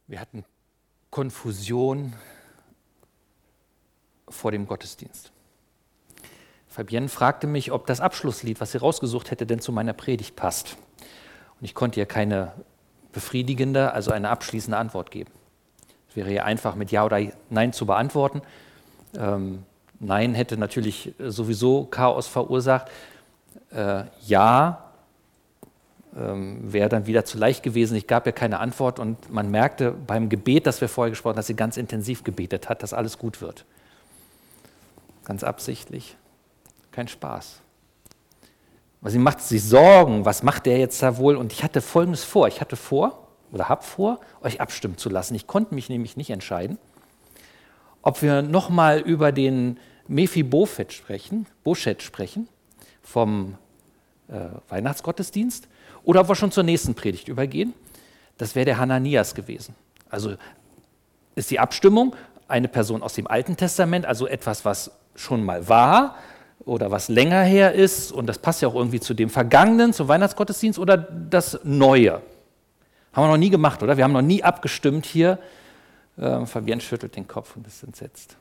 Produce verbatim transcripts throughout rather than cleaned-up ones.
Wir hatten Konfusion vor dem Gottesdienst. Fabienne fragte mich, ob das Abschlusslied, was sie rausgesucht hätte, denn zu meiner Predigt passt. Und ich konnte ihr keine befriedigende, also eine abschließende Antwort geben. Es wäre ihr einfach mit Ja oder Nein zu beantworten. Ähm, Nein hätte natürlich sowieso Chaos verursacht. Äh, ja ähm, wäre dann wieder zu leicht gewesen. Ich gab ihr keine Antwort und man merkte beim Gebet, das wir vorher gesprochen haben, dass sie ganz intensiv gebetet hat, dass alles gut wird. Ganz absichtlich. Kein Spaß. Aber sie macht sich Sorgen, was macht der jetzt da wohl? Und ich hatte Folgendes vor. Ich hatte vor, oder habe vor, euch abstimmen zu lassen. Ich konnte mich nämlich nicht entscheiden, ob wir nochmal über den Mephibosheth sprechen, Boschet sprechen, vom äh, Weihnachtsgottesdienst, oder ob wir schon zur nächsten Predigt übergehen. Das wäre der Hananias gewesen. Also ist die Abstimmung eine Person aus dem Alten Testament, also etwas, was schon mal war, oder was länger her ist, und das passt ja auch irgendwie zu dem Vergangenen, zum Weihnachtsgottesdienst, oder das Neue. Haben wir noch nie gemacht, oder? Wir haben noch nie abgestimmt hier. Ähm, Fabienne schüttelt den Kopf und ist entsetzt.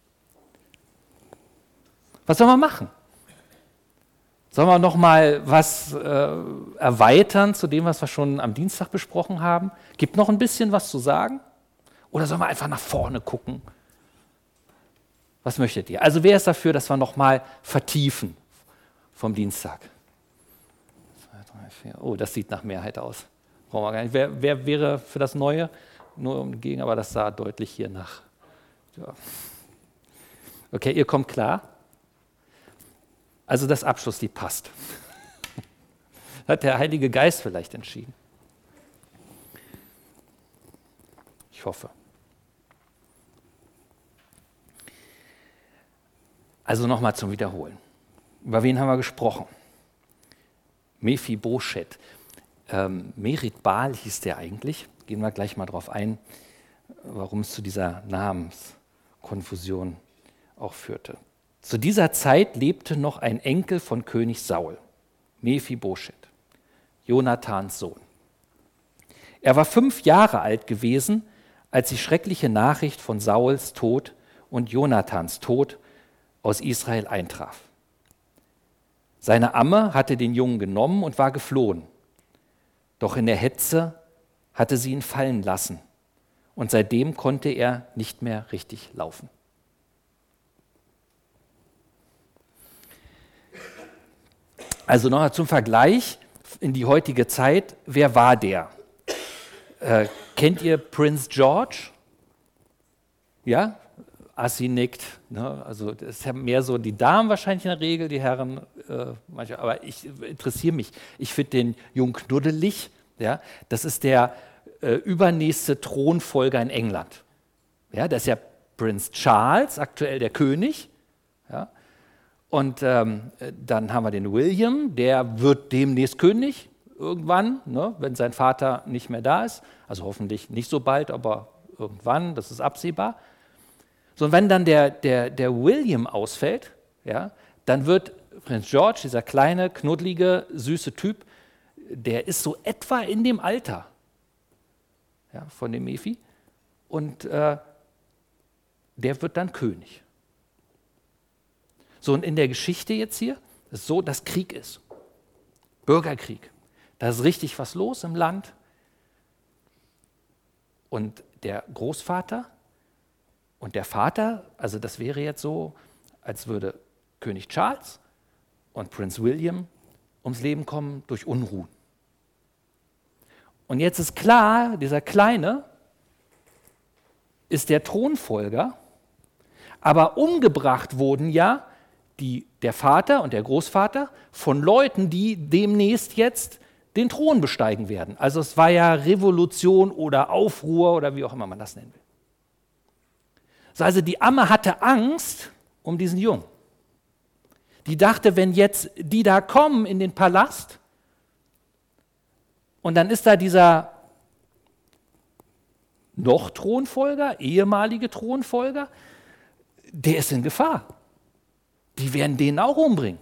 Was sollen wir machen? Sollen wir noch mal was äh, erweitern zu dem, was wir schon am Dienstag besprochen haben? Gibt noch ein bisschen was zu sagen? Oder sollen wir einfach nach vorne gucken? Was möchtet ihr? Also wer ist dafür, dass wir noch mal vertiefen vom Dienstag? Zwei, drei, vier. Oh, das sieht nach Mehrheit aus. Brauchen wir gar nicht. Wer, wer wäre für das Neue? Nur umgegen, aber das sah deutlich hier nach. Ja. Okay, ihr kommt klar. Also das Abschlusslied passt. Hat der Heilige Geist vielleicht entschieden. Ich hoffe. Also nochmal zum Wiederholen. Über wen haben wir gesprochen? Mephibosheth. Ähm, Merit Baal hieß der eigentlich. Gehen wir gleich mal drauf ein, warum es zu dieser Namenskonfusion auch führte. Zu dieser Zeit lebte noch ein Enkel von König Saul, Mephibosheth, Jonathans Sohn. Er war fünf Jahre alt gewesen, als die schreckliche Nachricht von Sauls Tod und Jonathans Tod aus Israel eintraf. Seine Amme hatte den Jungen genommen und war geflohen. Doch in der Hetze hatte sie ihn fallen lassen und seitdem konnte er nicht mehr richtig laufen. Also noch zum Vergleich in die heutige Zeit, wer war der? Äh, kennt ihr Prince George? Ja? Assi nickt. Ne? Also das ist ja mehr so die Damen wahrscheinlich in der Regel, die Herren, äh, manche, aber ich interessiere mich. Ich finde den Jungen knuddelig. Ja? Das ist der äh, übernächste Thronfolger in England. Ja? Das ist ja Prinz Charles, aktuell der König. Ja? Und ähm, dann haben wir den William, der wird demnächst König irgendwann, ne, wenn sein Vater nicht mehr da ist. Also hoffentlich nicht so bald, aber irgendwann, das ist absehbar. So, und wenn dann der, der, der William ausfällt, ja, dann wird Prinz George, dieser kleine, knuddelige, süße Typ, der ist so etwa in dem Alter, ja, von dem Mephi, und äh, der wird dann König. So, und in der Geschichte jetzt hier ist es so, dass Krieg ist. Bürgerkrieg. Da ist richtig was los im Land. Und der Großvater und der Vater, also das wäre jetzt so, als würde König Charles und Prinz William ums Leben kommen durch Unruhen. Und jetzt ist klar, dieser Kleine ist der Thronfolger, aber umgebracht wurden ja Die, der Vater und der Großvater von Leuten, die demnächst jetzt den Thron besteigen werden. Also es war ja Revolution oder Aufruhr oder wie auch immer man das nennen will. So, also die Amme hatte Angst um diesen Jungen. Die dachte, wenn jetzt die da kommen in den Palast und dann ist da dieser noch Thronfolger, ehemalige Thronfolger, der ist in Gefahr. Die werden den auch umbringen.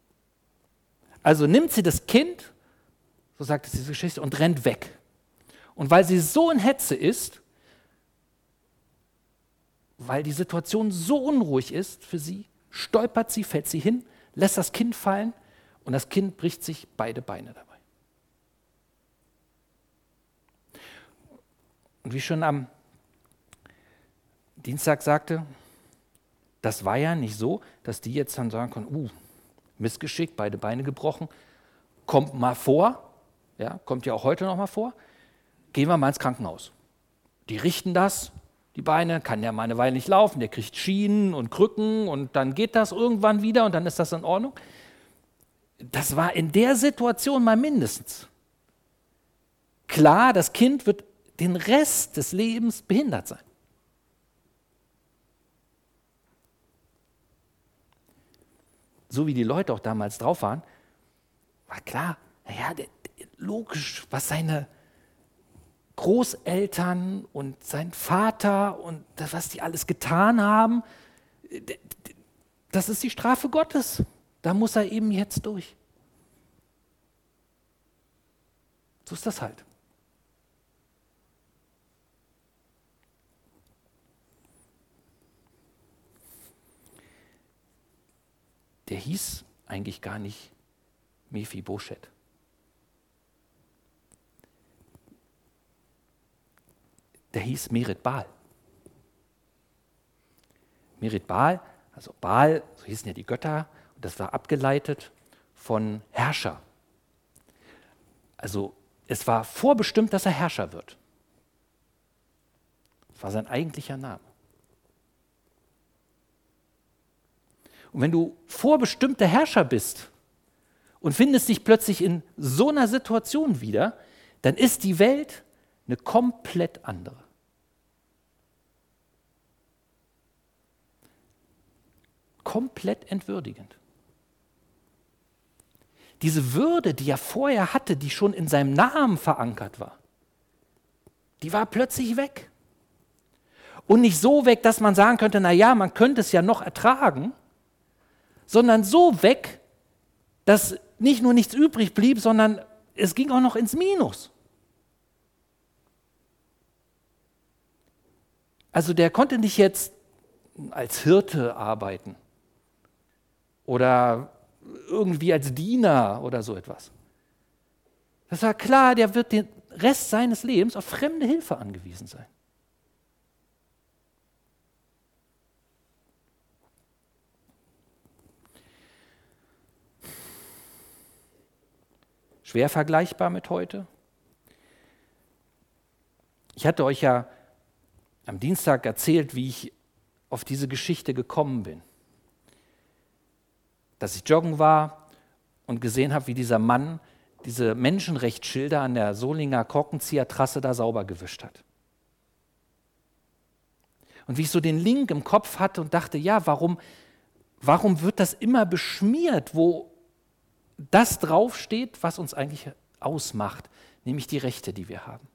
Also nimmt sie das Kind, so sagt es diese Geschichte, und rennt weg. Und weil sie so in Hetze ist, weil die Situation so unruhig ist für sie, stolpert sie, fällt sie hin, lässt das Kind fallen und das Kind bricht sich beide Beine dabei. Und wie schon am Dienstag sagte, das war ja nicht so, dass die jetzt dann sagen können, uh, Missgeschick, beide Beine gebrochen, kommt mal vor, ja, kommt ja auch heute noch mal vor, gehen wir mal ins Krankenhaus. Die richten das, die Beine, kann ja mal eine Weile nicht laufen, der kriegt Schienen und Krücken und dann geht das irgendwann wieder und dann ist das in Ordnung. Das war in der Situation mal mindestens. Klar, das Kind wird den Rest des Lebens behindert sein. So wie die Leute auch damals drauf waren, war klar, naja, der, der, logisch, was seine Großeltern und sein Vater und das, was die alles getan haben, das ist die Strafe Gottes. Da muss er eben jetzt durch. So ist das halt. Der hieß eigentlich gar nicht Mephibosheth. Der hieß Merit Baal. Merit Baal, also Baal, so hießen ja die Götter, und das war abgeleitet von Herrscher. Also es war vorbestimmt, dass er Herrscher wird. Das war sein eigentlicher Name. Und wenn du vorbestimmter Herrscher bist und findest dich plötzlich in so einer Situation wieder, dann ist die Welt eine komplett andere. Komplett entwürdigend. Diese Würde, die er vorher hatte, die schon in seinem Namen verankert war, die war plötzlich weg. Und nicht so weg, dass man sagen könnte, na ja, man könnte es ja noch ertragen, sondern so weg, dass nicht nur nichts übrig blieb, sondern es ging auch noch ins Minus. Also der konnte nicht jetzt als Hirte arbeiten oder irgendwie als Diener oder so etwas. Das war klar, der wird den Rest seines Lebens auf fremde Hilfe angewiesen sein. Schwer vergleichbar mit heute. Ich hatte euch ja am Dienstag erzählt, wie ich auf diese Geschichte gekommen bin. Dass ich joggen war und gesehen habe, wie dieser Mann diese Menschenrechtsschilder an der Solinger Korkenzieher-Trasse da sauber gewischt hat. Und wie ich so den Link im Kopf hatte und dachte, ja, warum, warum wird das immer beschmiert, wo das draufsteht, was uns eigentlich ausmacht, nämlich die Rechte, die wir haben.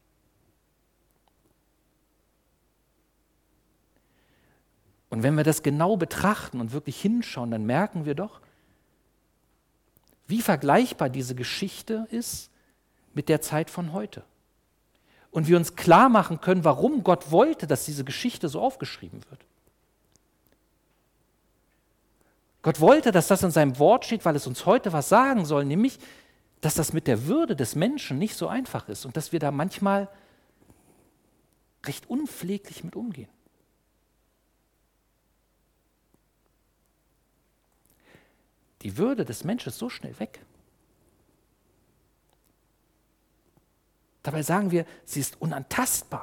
Und wenn wir das genau betrachten und wirklich hinschauen, dann merken wir doch, wie vergleichbar diese Geschichte ist mit der Zeit von heute. Und wir uns klar machen können, warum Gott wollte, dass diese Geschichte so aufgeschrieben wird. Gott wollte, dass das in seinem Wort steht, weil es uns heute was sagen soll, nämlich, dass das mit der Würde des Menschen nicht so einfach ist und dass wir da manchmal recht unpfleglich mit umgehen. Die Würde des Menschen ist so schnell weg. Dabei sagen wir, sie ist unantastbar.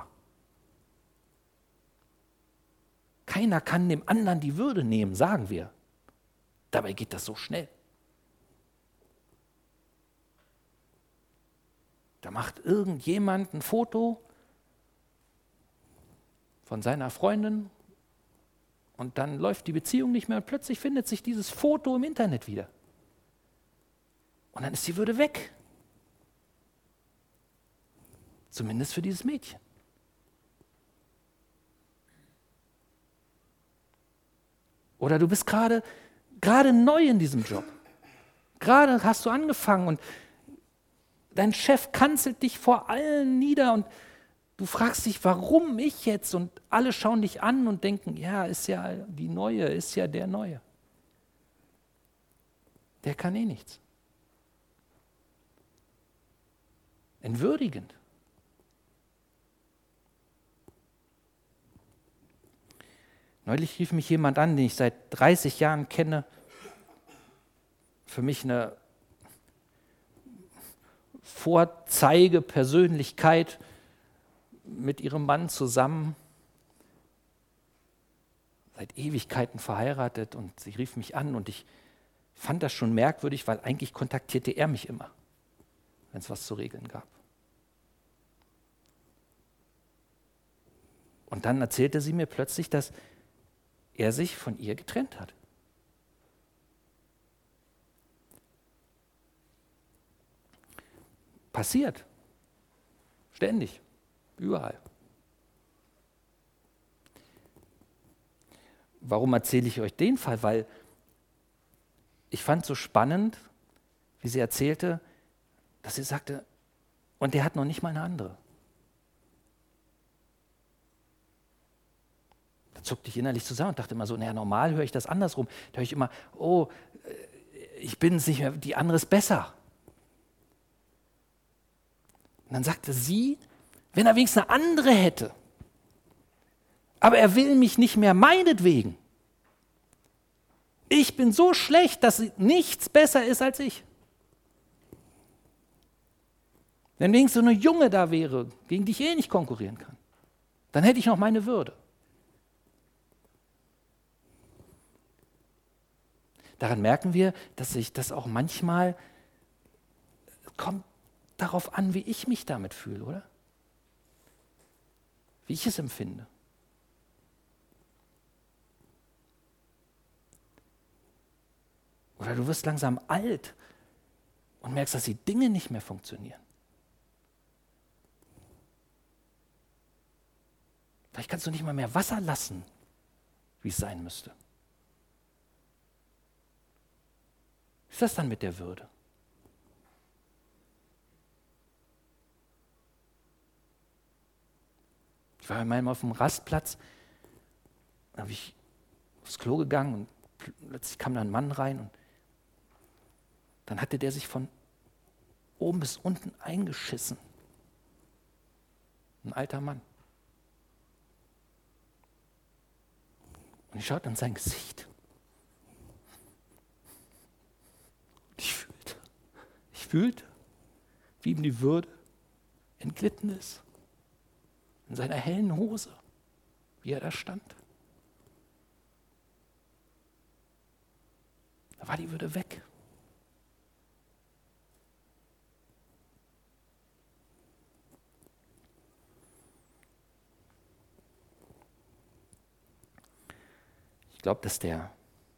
Keiner kann dem anderen die Würde nehmen, sagen wir. Dabei geht das so schnell. Da macht irgendjemand ein Foto von seiner Freundin und dann läuft die Beziehung nicht mehr und plötzlich findet sich dieses Foto im Internet wieder. Und dann ist die Würde weg. Zumindest für dieses Mädchen. Oder du bist gerade gerade neu in diesem Job. Gerade hast du angefangen und dein Chef kanzelt dich vor allen nieder und du fragst dich, warum ich jetzt? Und alle schauen dich an und denken, ja, ist ja die Neue, ist ja der Neue. Der kann eh nichts. Entwürdigend. Neulich rief mich jemand an, den ich seit dreißig Jahren kenne. Für mich eine Vorzeigepersönlichkeit mit ihrem Mann zusammen. Seit Ewigkeiten verheiratet und sie rief mich an und ich fand das schon merkwürdig, weil eigentlich kontaktierte er mich immer, wenn es was zu regeln gab. Und dann erzählte sie mir plötzlich, dass er sich von ihr getrennt hat. Passiert. Ständig. Überall. Warum erzähle ich euch den Fall? Weil ich fand so spannend, wie sie erzählte, dass sie sagte, und der hat noch nicht mal eine andere. Da zuckte ich innerlich zusammen und dachte immer so, naja, normal höre ich das andersrum. Da höre ich immer, oh, ich bin es nicht mehr, die andere ist besser. Und dann sagte sie, wenn er wenigstens eine andere hätte, aber er will mich nicht mehr meinetwegen. Ich bin so schlecht, dass nichts besser ist als ich. Wenn wenigstens so eine Junge da wäre, gegen die ich eh nicht konkurrieren kann, dann hätte ich noch meine Würde. Daran merken wir, dass sich das auch manchmal kommt darauf an, wie ich mich damit fühle, oder? Wie ich es empfinde. Oder du wirst langsam alt und merkst, dass die Dinge nicht mehr funktionieren. Vielleicht kannst du nicht mal mehr Wasser lassen, wie es sein müsste. Wie ist das dann mit der Würde? Ich war einmal auf dem Rastplatz, da habe ich aufs Klo gegangen und plötzlich kam da ein Mann rein und dann hatte der sich von oben bis unten eingeschissen. Ein alter Mann. Und ich schaute in sein Gesicht. Ich fühlte, ich fühlte, wie ihm die Würde entglitten ist. In seiner hellen Hose, wie er da stand. Da war die Würde weg. Ich glaube, dass der,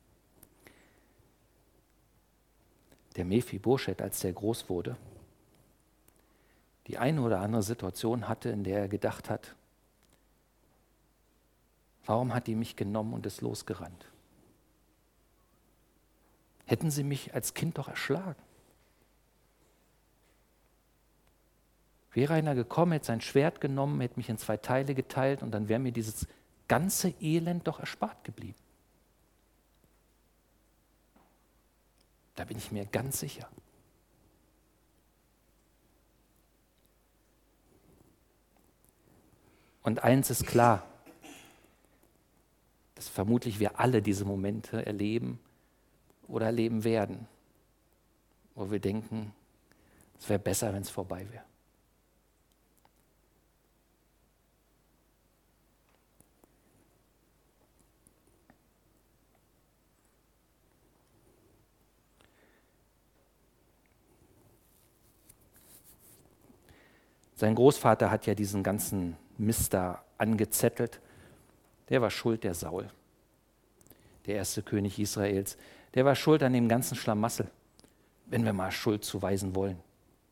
der Mephibosheth, als der groß wurde, die eine oder andere Situation hatte, in der er gedacht hat, warum hat die mich genommen und ist losgerannt? Hätten sie mich als Kind doch erschlagen. Wäre einer gekommen, hätte sein Schwert genommen, hätte mich in zwei Teile geteilt und dann wäre mir dieses ganze Elend doch erspart geblieben. Da bin ich mir ganz sicher. Und eins ist klar, dass vermutlich wir alle diese Momente erleben oder erleben werden, wo wir denken, es wäre besser, wenn es vorbei wäre. Sein Großvater hat ja diesen ganzen Mist da angezettelt. Der war schuld, der Saul, der erste König Israels. Der war schuld an dem ganzen Schlamassel, wenn wir mal Schuld zuweisen wollen.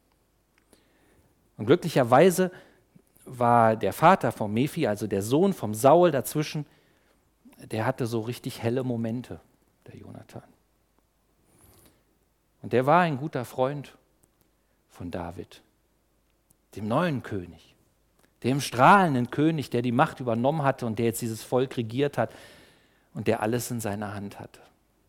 Und glücklicherweise war der Vater von Mephi, also der Sohn vom Saul dazwischen, der hatte so richtig helle Momente, der Jonathan. Und der war ein guter Freund von David, dem neuen König, dem strahlenden König, der die Macht übernommen hatte und der jetzt dieses Volk regiert hat und der alles in seiner Hand hatte.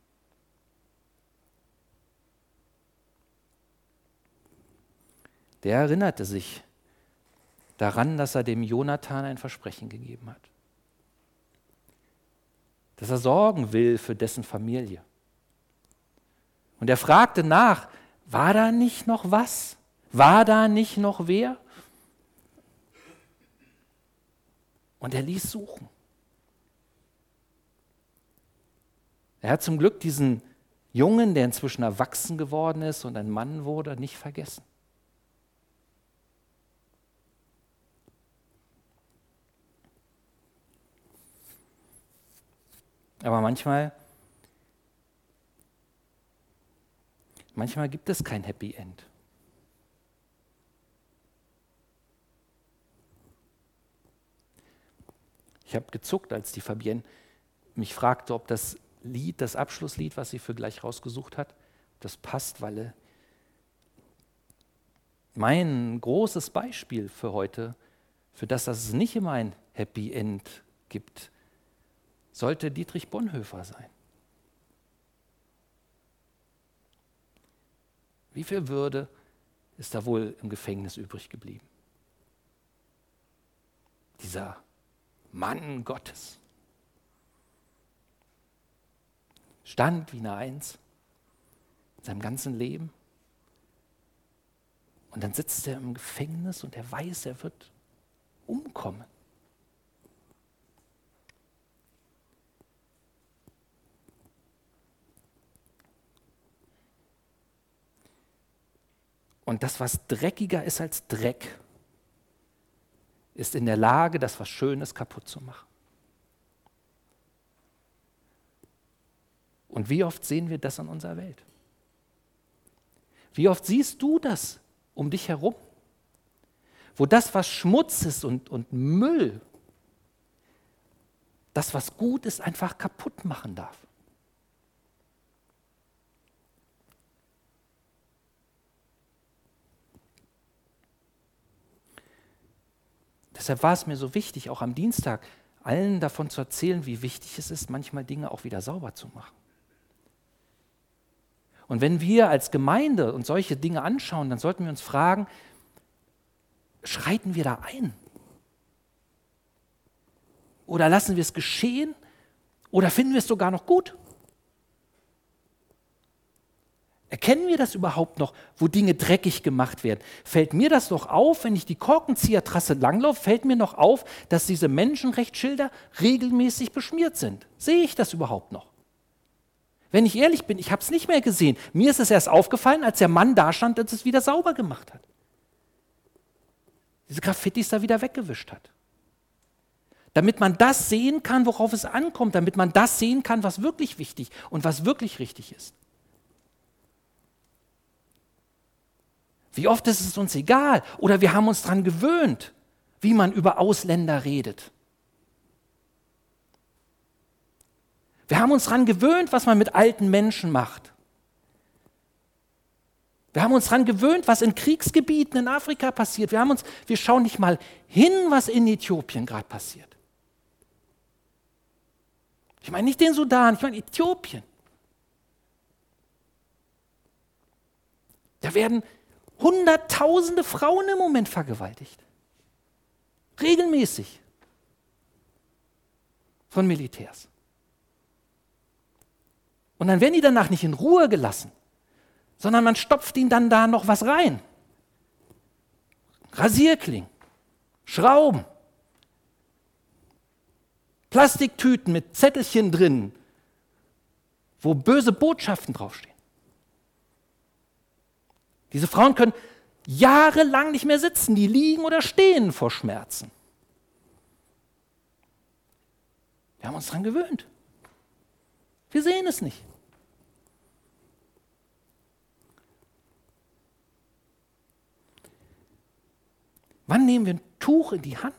Der erinnerte sich daran, dass er dem Jonathan ein Versprechen gegeben hat, dass er sorgen will für dessen Familie. Und er fragte nach, war da nicht noch was? War da nicht noch wer? Und er ließ suchen. Er hat zum Glück diesen Jungen, der inzwischen erwachsen geworden ist und ein Mann wurde, nicht vergessen. Aber manchmal, manchmal gibt es kein Happy End. Ich habe gezuckt, als die Fabienne mich fragte, ob das Lied, das Abschlusslied, was sie für gleich rausgesucht hat, das passt, weil mein großes Beispiel für heute, für das, dass es nicht immer ein Happy End gibt, sollte Dietrich Bonhoeffer sein. Wie viel Würde ist da wohl im Gefängnis übrig geblieben? Dieser Mann Gottes stand wie eine Eins in seinem ganzen Leben und dann sitzt er im Gefängnis und er weiß, er wird umkommen. Und das, was dreckiger ist als Dreck, ist in der Lage, das, was Schönes, kaputt zu machen. Und wie oft sehen wir das in unserer Welt? Wie oft siehst du das um dich herum? Wo das, was Schmutz ist und, und Müll, das, was gut ist, einfach kaputt machen darf. Deshalb war es mir so wichtig, auch am Dienstag allen davon zu erzählen, wie wichtig es ist, manchmal Dinge auch wieder sauber zu machen. Und wenn wir als Gemeinde uns solche Dinge anschauen, dann sollten wir uns fragen, schreiten wir da ein? Oder lassen wir es geschehen? Oder finden wir es sogar noch gut? Erkennen wir das überhaupt noch, wo Dinge dreckig gemacht werden? Fällt mir das noch auf, wenn ich die Korkenziehertrasse langlaufe, fällt mir noch auf, dass diese Menschenrechtsschilder regelmäßig beschmiert sind? Sehe ich das überhaupt noch? Wenn ich ehrlich bin, ich habe es nicht mehr gesehen. Mir ist es erst aufgefallen, als der Mann da stand und es wieder sauber gemacht hat. Diese Graffitis da wieder weggewischt hat. Damit man das sehen kann, worauf es ankommt, damit man das sehen kann, was wirklich wichtig und was wirklich richtig ist. Wie oft ist es uns egal oder wir haben uns daran gewöhnt, wie man über Ausländer redet. Wir haben uns daran gewöhnt, was man mit alten Menschen macht. Wir haben uns daran gewöhnt, was in Kriegsgebieten in Afrika passiert. Wir, haben uns, wir schauen nicht mal hin, was in Äthiopien gerade passiert. Ich meine nicht den Sudan, ich meine Äthiopien. Da werden Hunderttausende Frauen im Moment vergewaltigt. Regelmäßig. Von Militärs. Und dann werden die danach nicht in Ruhe gelassen, sondern man stopft ihnen dann da noch was rein. Rasierklingen, Schrauben, Plastiktüten mit Zettelchen drin, wo böse Botschaften draufstehen. Diese Frauen können jahrelang nicht mehr sitzen, die liegen oder stehen vor Schmerzen. Wir haben uns daran gewöhnt. Wir sehen es nicht. Wann nehmen wir ein Tuch in die Hand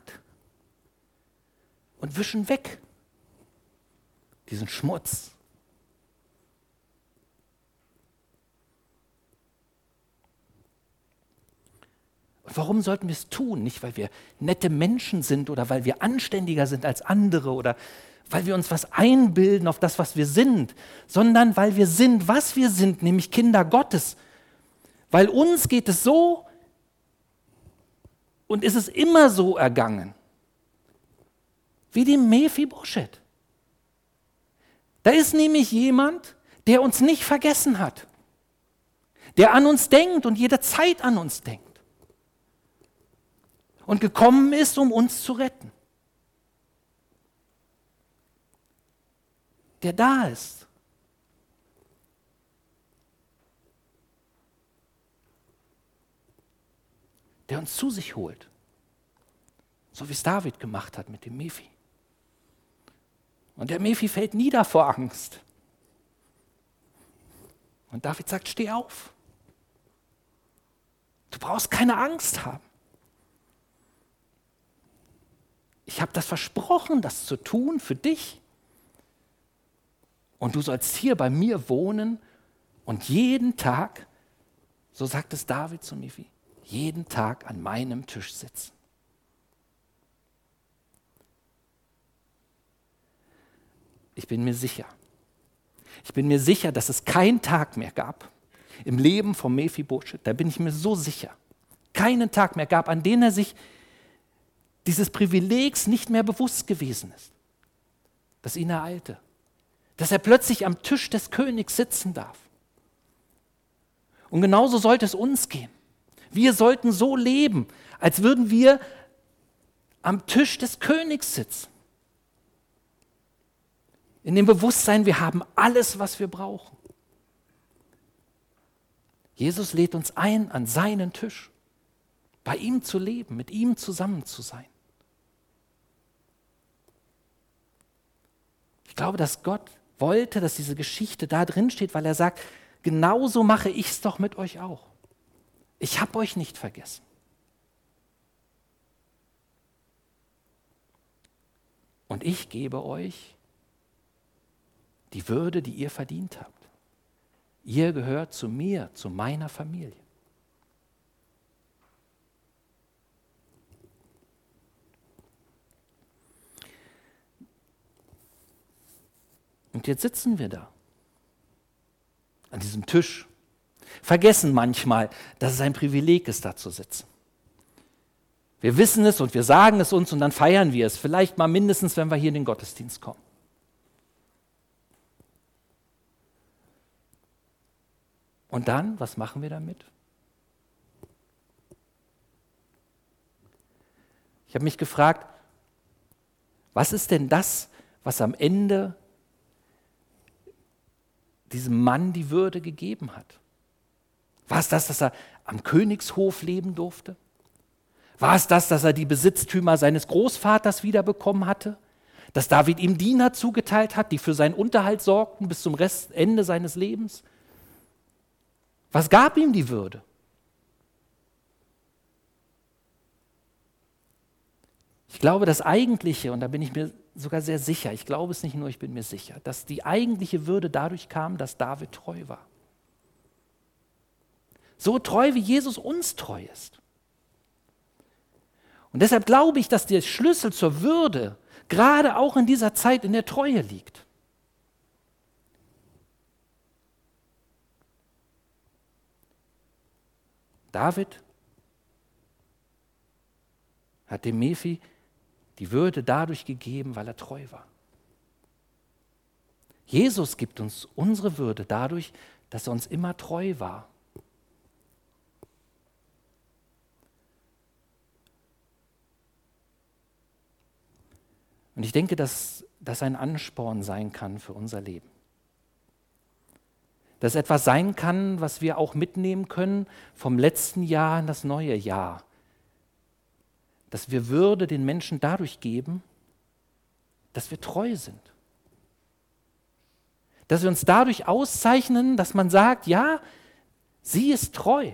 und wischen weg diesen Schmutz? Und warum sollten wir es tun? Nicht, weil wir nette Menschen sind oder weil wir anständiger sind als andere oder weil wir uns was einbilden auf das, was wir sind, sondern weil wir sind, was wir sind, nämlich Kinder Gottes. Weil uns geht es so und ist es immer so ergangen, wie dem Mephibosheth. Da ist nämlich jemand, der uns nicht vergessen hat, der an uns denkt und jederzeit an uns denkt und gekommen ist, um uns zu retten. Der da ist. Der uns zu sich holt. So wie es David gemacht hat mit dem Mephi. Und der Mephi fällt nieder vor Angst. Und David sagt, steh auf. Du brauchst keine Angst haben. Ich habe das versprochen, das zu tun für dich. Und du sollst hier bei mir wohnen und jeden Tag, so sagt es David zu Mephi, jeden Tag an meinem Tisch sitzen. Ich bin mir sicher, ich bin mir sicher, dass es keinen Tag mehr gab im Leben von Mephibosheth, da bin ich mir so sicher, keinen Tag mehr gab, an dem er sich dieses Privilegs nicht mehr bewusst gewesen ist, das ihn ereilte. Dass er plötzlich am Tisch des Königs sitzen darf. Und genauso sollte es uns gehen. Wir sollten so leben, als würden wir am Tisch des Königs sitzen. In dem Bewusstsein, wir haben alles, was wir brauchen. Jesus lädt uns ein, an seinen Tisch, bei ihm zu leben, mit ihm zusammen zu sein. Ich glaube, dass Gott wollte, dass diese Geschichte da drin steht, weil er sagt, genauso mache ich es doch mit euch auch. Ich habe euch nicht vergessen. Und ich gebe euch die Würde, die ihr verdient habt. Ihr gehört zu mir, zu meiner Familie. Und jetzt sitzen wir da, an diesem Tisch, vergessen manchmal, dass es ein Privileg ist, da zu sitzen. Wir wissen es und wir sagen es uns und dann feiern wir es, vielleicht mal mindestens, wenn wir hier in den Gottesdienst kommen. Und dann, was machen wir damit? Ich habe mich gefragt, was ist denn das, was am Ende diesem Mann die Würde gegeben hat? War es das, dass er am Königshof leben durfte? War es das, dass er die Besitztümer seines Großvaters wiederbekommen hatte? Dass David ihm Diener zugeteilt hat, die für seinen Unterhalt sorgten bis zum Rest, Ende seines Lebens? Was gab ihm die Würde? Ich glaube, das Eigentliche, und da bin ich mir sogar sehr sicher, ich glaube es nicht nur, ich bin mir sicher, dass die eigentliche Würde dadurch kam, dass David treu war. So treu, wie Jesus uns treu ist. Und deshalb glaube ich, dass der Schlüssel zur Würde gerade auch in dieser Zeit in der Treue liegt. David hat dem Mephi die Würde dadurch gegeben, weil er treu war. Jesus gibt uns unsere Würde dadurch, dass er uns immer treu war. Und ich denke, dass das ein Ansporn sein kann für unser Leben. Dass etwas sein kann, was wir auch mitnehmen können vom letzten Jahr in das neue Jahr. Dass wir Würde den Menschen dadurch geben, dass wir treu sind. Dass wir uns dadurch auszeichnen, dass man sagt, ja, sie ist treu.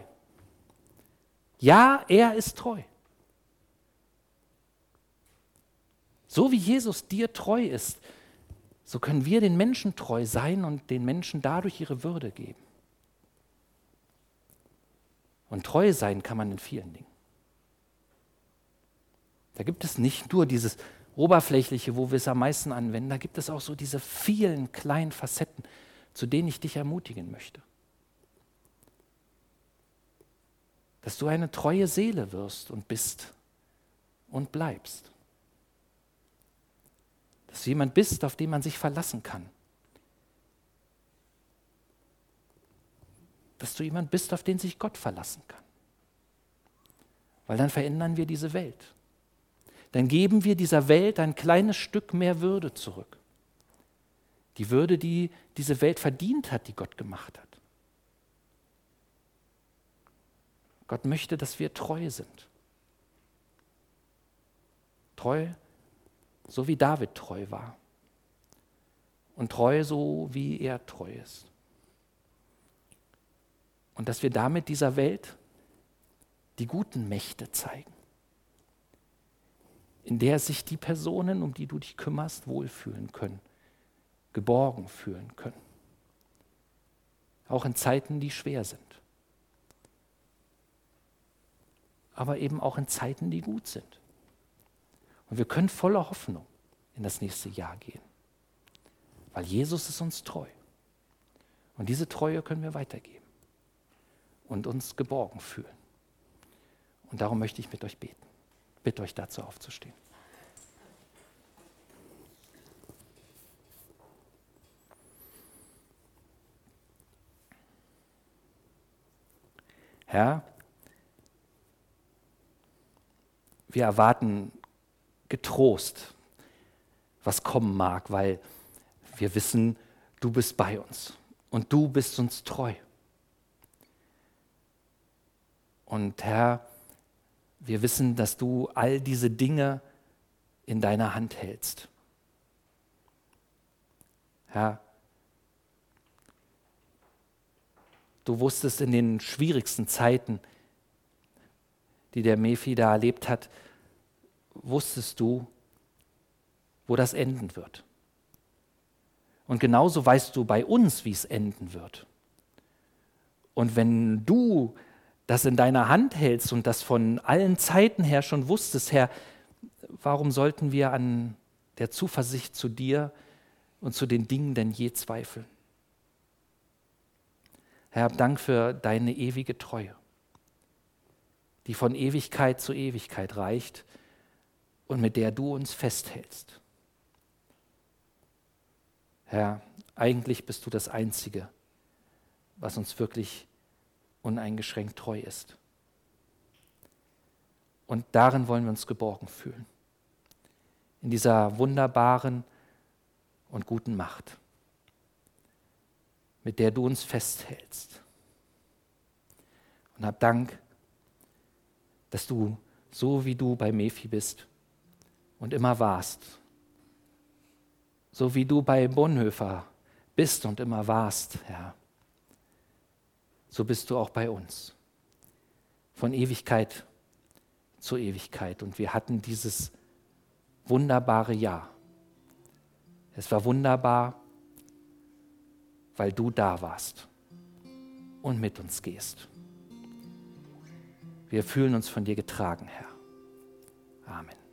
Ja, er ist treu. So wie Jesus dir treu ist, so können wir den Menschen treu sein und den Menschen dadurch ihre Würde geben. Und treu sein kann man in vielen Dingen. Da gibt es nicht nur dieses Oberflächliche, wo wir es am meisten anwenden, da gibt es auch so diese vielen kleinen Facetten, zu denen ich dich ermutigen möchte. Dass du eine treue Seele wirst und bist und bleibst. Dass du jemand bist, auf den man sich verlassen kann. Dass du jemand bist, auf den sich Gott verlassen kann. Weil dann verändern wir diese Welt. Dann geben wir dieser Welt ein kleines Stück mehr Würde zurück. Die Würde, die diese Welt verdient hat, die Gott gemacht hat. Gott möchte, dass wir treu sind. Treu, so wie David treu war. Und treu, so wie er treu ist. Und dass wir damit dieser Welt die guten Mächte zeigen, in der sich die Personen, um die du dich kümmerst, wohlfühlen können, geborgen fühlen können. Auch in Zeiten, die schwer sind. Aber eben auch in Zeiten, die gut sind. Und wir können voller Hoffnung in das nächste Jahr gehen, weil Jesus ist uns treu. Und diese Treue können wir weitergeben und uns geborgen fühlen. Und darum möchte ich mit euch beten. Bitte euch dazu aufzustehen. Herr, wir erwarten getrost, was kommen mag, weil wir wissen, du bist bei uns und du bist uns treu. Und Herr, wir wissen, dass du all diese Dinge in deiner Hand hältst. Herr, du wusstest in den schwierigsten Zeiten, die der Mephi da erlebt hat, wusstest du, wo das enden wird. Und genauso weißt du bei uns, wie es enden wird. Und wenn du das in deiner Hand hältst und das von allen Zeiten her schon wusstest, Herr, warum sollten wir an der Zuversicht zu dir und zu den Dingen denn je zweifeln? Herr, Dank für deine ewige Treue, die von Ewigkeit zu Ewigkeit reicht und mit der du uns festhältst. Herr, eigentlich bist du das Einzige, was uns wirklich uneingeschränkt treu ist. Und darin wollen wir uns geborgen fühlen. In dieser wunderbaren und guten Macht, mit der du uns festhältst. Und hab Dank, dass du, so wie du bei Mephi bist und immer warst, so wie du bei Bonhoeffer bist und immer warst, Herr, so bist du auch bei uns. Von Ewigkeit zu Ewigkeit. Und wir hatten dieses wunderbare Jahr. Es war wunderbar, weil du da warst und mit uns gehst. Wir fühlen uns von dir getragen, Herr. Amen.